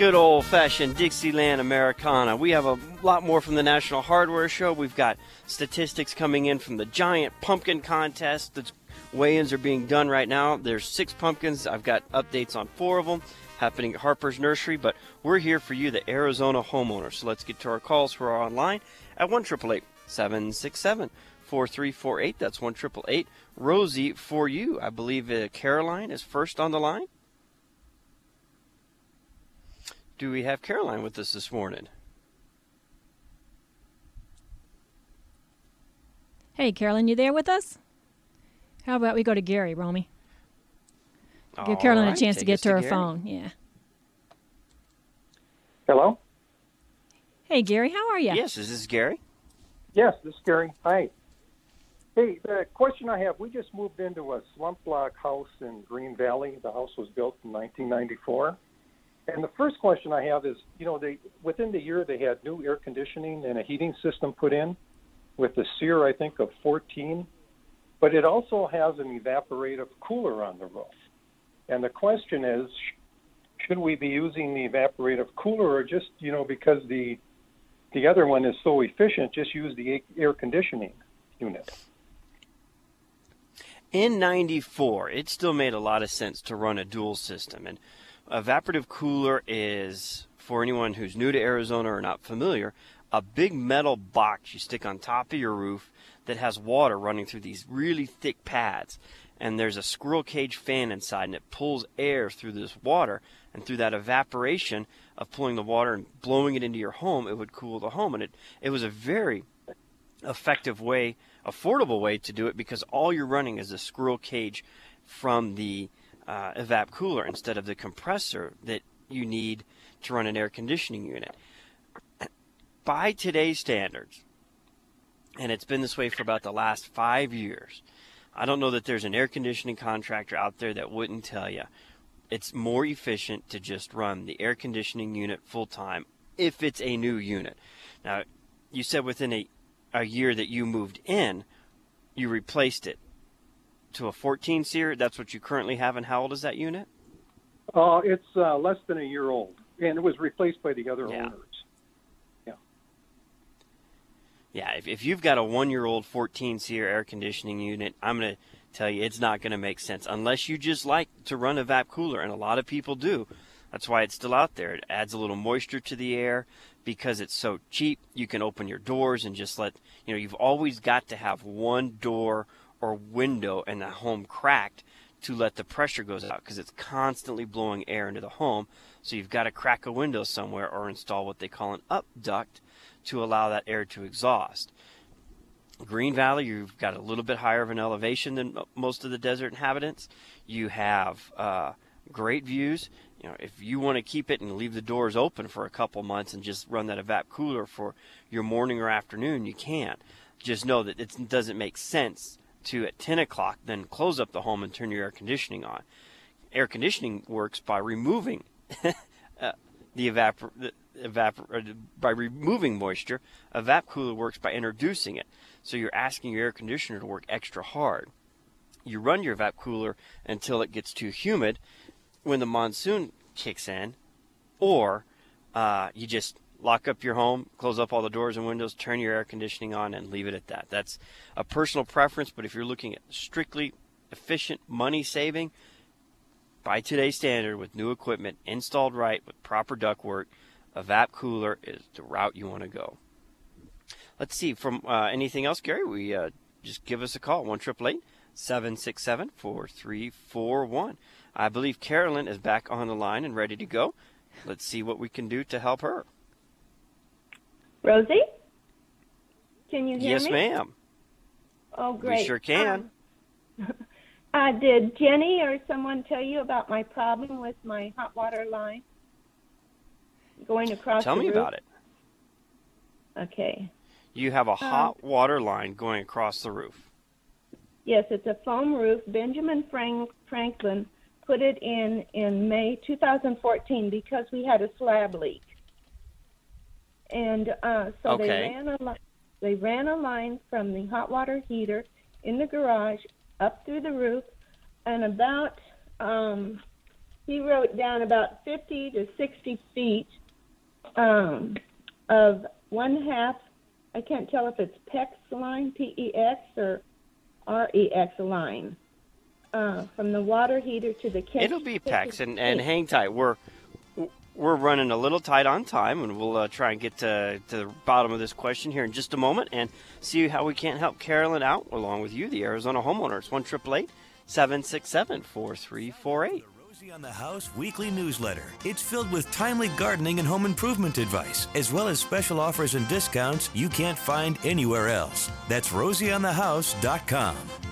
Good old-fashioned Dixieland Americana. We have a lot more from the National Hardware Show. We've got statistics coming in from the giant pumpkin contest. The weigh-ins are being done right now. There's 6 pumpkins. I've got updates on 4 of them happening at Harper's Nursery. But we're here for you, the Arizona homeowner. So let's get to our calls who are online at 1-888-767-4348. That's 1-888-ROSIE for you. I believe Caroline is first on the line. Do we have Caroline with us this morning? Hey, Caroline, you there with us? How about we go to Gary, Romy? Give Caroline a chance to get to her phone. Yeah. Hello? Hey, Gary, how are you? Yes, is this Gary? Yes, this is Gary. Hi. Hey, the question I have, we just moved into a slump block house in Green Valley. The house was built in 1994. And the first question I have is, within the year they had new air conditioning and a heating system put in with a SEER, I think, of 14. But it also has an evaporative cooler on the roof. And the question is, should we be using the evaporative cooler or just, because the other one is so efficient, just use the air conditioning unit? In 94, it still made a lot of sense to run a dual system. And evaporative cooler is, for anyone who's new to Arizona or not familiar, a big metal box you stick on top of your roof that has water running through these really thick pads. And there's a squirrel cage fan inside, and it pulls air through this water. And through that evaporation of pulling the water and blowing it into your home, it would cool the home. And it was a very effective way, affordable way to do it, because all you're running is a squirrel cage from the evap cooler instead of the compressor that you need to run an air conditioning unit. By today's standards, and it's been this way for about the last 5 years, I don't know that there's an air conditioning contractor out there that wouldn't tell you it's more efficient to just run the air conditioning unit full time if it's a new unit. Now, you said within a year that you moved in, you replaced it to a 14 SEER. That's what you currently have. And how old is that unit? It's less than a year old, and it was replaced by the other owners. Yeah, if you've got a 1-year-old 14 SEER air conditioning unit, I'm going to tell you it's not going to make sense unless you just like to run a VAP cooler, and a lot of people do. That's why it's still out there. It adds a little moisture to the air because it's so cheap. You can open your doors and just let, you've always got to have one door or window in the home cracked to let the pressure goes out because it's constantly blowing air into the home. So you've got to crack a window somewhere or install what they call an up duct to allow that air to exhaust. Green Valley, you've got a little bit higher of an elevation than most of the desert inhabitants. You have great views. If you want to keep it and leave the doors open for a couple months and just run that evap cooler for your morning or afternoon, you can. Just know that it doesn't make sense to, at 10 o'clock, then close up the home and turn your air conditioning on. Air conditioning works by removing by removing moisture. A VAP cooler works by introducing it. So you're asking your air conditioner to work extra hard. You run your VAP cooler until it gets too humid when the monsoon kicks in, or you just lock up your home, close up all the doors and windows, turn your air conditioning on, and leave it at that. That's a personal preference, but if you're looking at strictly efficient money saving, by today's standard, with new equipment installed right, with proper ductwork, a VAP cooler is the route you want to go. Let's see, from anything else, Gary, just give us a call, 1-888-767-4341. I believe Carolyn is back on the line and ready to go. Let's see what we can do to help her. Rosie? Can you hear me? Yes, ma'am. Oh, great. We sure can. Did Jenny or someone tell you about my problem with my hot water line going across the roof? Tell me about it. Okay. You have a hot water line going across the roof. Yes, it's a foam roof. Benjamin Franklin put it in May 2014 because we had a slab leak. And so they ran a line from the hot water heater in the garage up through the roof, and about he wrote down about 50 to 60 feet of 1/2. I can't tell if it's PEX line, PEX, or REX line, from the water heater to the catch. It'll be PEX, and hang tight. We're running a little tight on time, and we'll try and get to the bottom of this question here in just a moment and see how we can help Carolyn out along with you, the Arizona homeowners. 1-888-767-4348. Rosie on the House weekly newsletter. It's filled with timely gardening and home improvement advice, as well as special offers and discounts you can't find anywhere else. That's rosieonthehouse.com.